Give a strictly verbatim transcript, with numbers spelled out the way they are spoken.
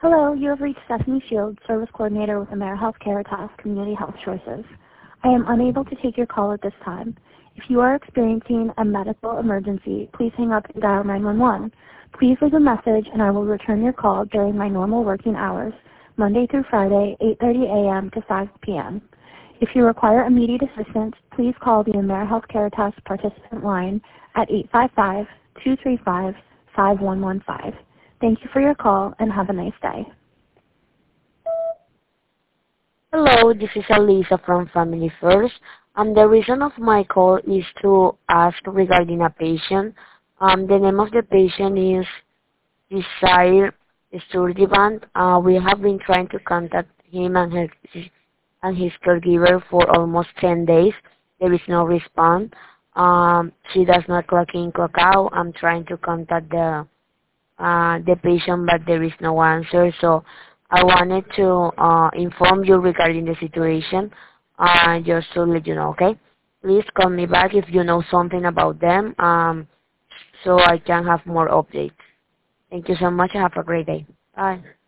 Hello, you have reached Stephanie Shields, Service Coordinator with AmeriHealth Caritas Community Health Choices. I am unable to take your call at this time. If you are experiencing a medical emergency, please hang up and dial nine one one. Please leave a message and I will return your call during my normal working hours, Monday through Friday, eight thirty a m to five p m If you require immediate assistance, please call the AmeriHealth Caritas participant line at eight five five, two three five, five one one five. Thank you for your call and have a nice day. Hello, this is Elisa from Family First. Um, the reason of my call is to ask regarding a patient. Um, the name of the patient is Desire Sturdivan. Uh, we have been trying to contact him and his, and his caregiver for almost ten days. There is no response. Um, she does not clock in, clock out. I'm trying to contact the uh, the patient, but there is no answer. So I wanted to uh, inform you regarding the situation, uh, just to let you know, okay? Please call me back if you know something about them, um, so I can have more updates. Thank you so much. Have a great day. Bye.